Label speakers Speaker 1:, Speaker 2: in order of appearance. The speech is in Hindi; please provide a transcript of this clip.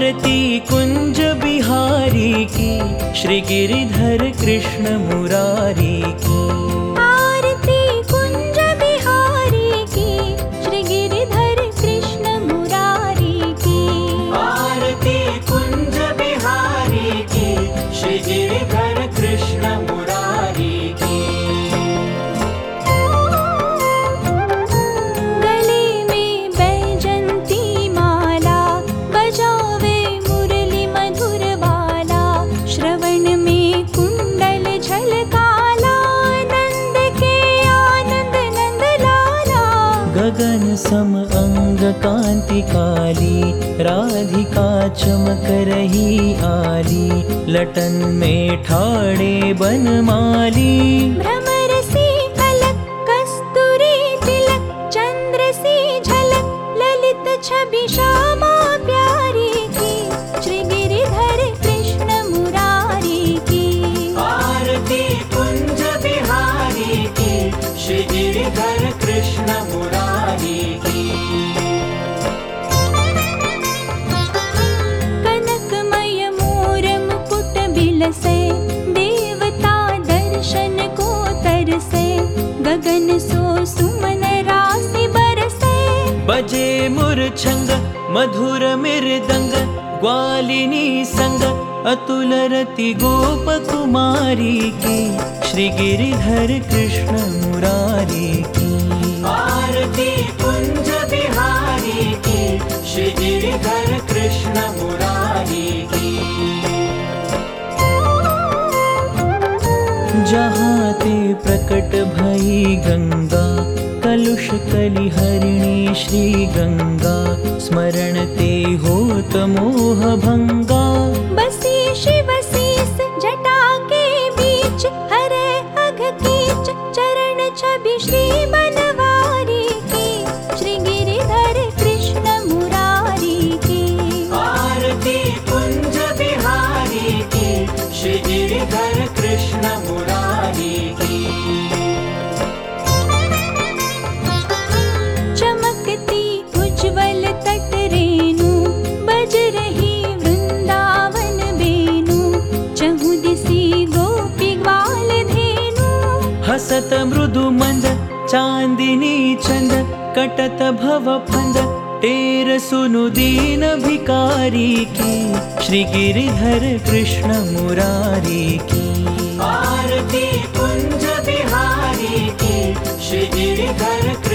Speaker 1: आरती कुंज बिहारी की, श्री गिरिधर कृष्ण मुरारी की।
Speaker 2: आरती कुंज बिहारी की, श्री गिरिधर कृष्ण मुरारी की।
Speaker 1: आरती कुंज बिहारी की, श्री गिरिधर कृष्ण मुरारी की।
Speaker 2: गले में बैजंती माला, बजावे मुरली मधुर बाला। श्रवण में कुंडल झलकाला, नंद के आनंद नंद लाला।
Speaker 1: गगन सम अंग कांति काली, राधिका चमक रही आली। लटन में ठाड़े बनमाली,
Speaker 2: भ्रमर सी अलक कस्तूरी तिलक। चंद्र सी झलक ललित छवि श्यामा प्यारी की, श्री गिरिधर कृष्ण मुरारी की।
Speaker 1: आरती कुंज बिहारी की, श्री गिरिधर कृष्ण मुरारी की।
Speaker 2: कनकमय मोर मुकुट बिलसे, देवता दर्शन को तरसे। गगन सो सुमन राशि बरसे,
Speaker 1: बजे मुरछंग मधुर मृदंग। ग्वालिनी संग अतुल रति गोप कुमारी की, श्री गिरिधर कृष्ण मुरारी की। आरती कुंज बिहारी की, श्री गिरिधर कृष्ण मुरारी की। जहाँ ते प्रकट भई गंगा, कलुष कलि हरिणी श्री गंगा। स्मरण ते होत मोह भंगा,
Speaker 2: बसी शिव शीस जटा के बीच। हरे अघ कीच चरण छवि श्री बनवारी की, श्री गिरिधर कृष्ण मुरारी की।
Speaker 1: आरती कुंज बिहारी की, श्री गिरिधर कृष्ण मुरारी की।
Speaker 2: चमकती उज्ज्वल तट रेणु, बज रही वृंदावन बेनु। चहु दिसी गोपी ग्वाल धेनु,
Speaker 1: हसत मृदु मंद चांदिनी चंद। कटत भव फंद टेर सुनु दीन भिकारी की, श्री गिरिधर कृष्ण मुरारी की। आरती कुंज बिहारी की, श्री गिरिधर